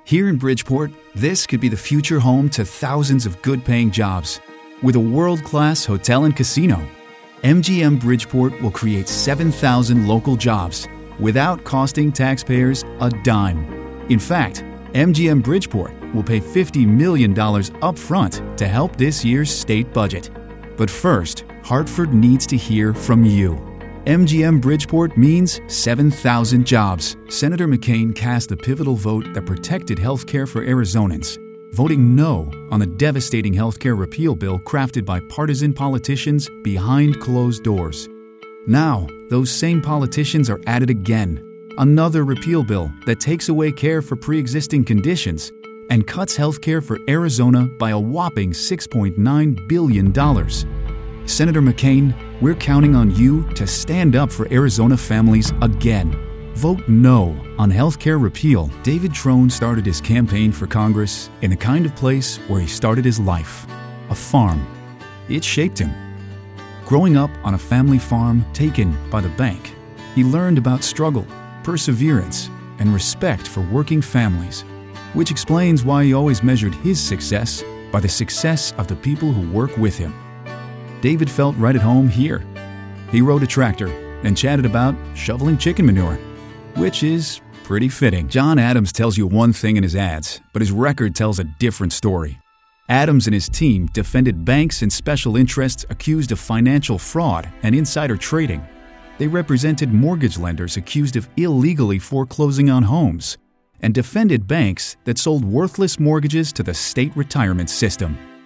Here in Bridgeport, this could be the future home to thousands of good-paying jobs. With a world-class hotel and casino, MGM Bridgeport will create 7,000 local jobs without costing taxpayers a dime. In fact, MGM Bridgeport will pay $50 million upfront to help this year's state budget. But first, Hartford needs to hear from you. MGM Bridgeport means 7,000 jobs. Senator McCain cast the pivotal vote that protected health care for Arizonans, voting no on the devastating health care repeal bill crafted by partisan politicians behind closed doors. Now, those same politicians are at it again. Another repeal bill that takes away care for pre-existing conditions and cuts health care for Arizona by a whopping $6.9 billion. Senator McCain, we're counting on you to stand up for Arizona families again. Vote no on health care repeal. David Trone started his campaign for Congress in the kind of place where he started his life, a farm. It shaped him. Growing up on a family farm taken by the bank, he learned about struggle, perseverance, and respect for working families, which explains why he always measured his success by the success of the people who work with him. David felt right at home here. He rode a tractor and chatted about shoveling chicken manure, which is pretty fitting. John Adams tells you one thing in his ads, but his record tells a different story. Adams and his team defended banks and special interests accused of financial fraud and insider trading. They represented mortgage lenders accused of illegally foreclosing on homes and defended banks that sold worthless mortgages to the state retirement system.